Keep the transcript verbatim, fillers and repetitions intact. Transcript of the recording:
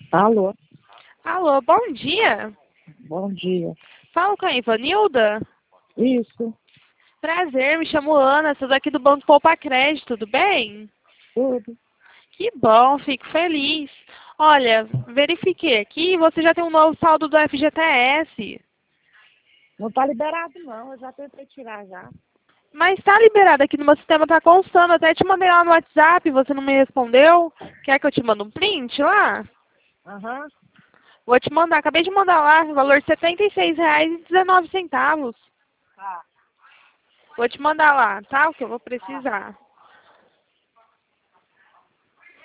Alô, Alô, bom dia. bom dia. Falo com a Ivanilda. Isso, Prazer, me chamo Ana, sou daqui do Banco Poupa Crédito, tudo bem? tudo. Que bom, fico feliz. Olha, verifiquei aqui, você já tem um novo saldo do F G T S. Não tá liberado não, eu já tentei tirar já. Mas está liberado aqui no meu sistema, tá constando. Até te mandei lá no WhatsApp, você não me respondeu. Quer que eu te mande um print lá? Aham, Vou te mandar, acabei de mandar lá, valor setenta e seis reais e dezenove centavos. tá. Vou te mandar lá, tá? O que eu vou Tá. precisar.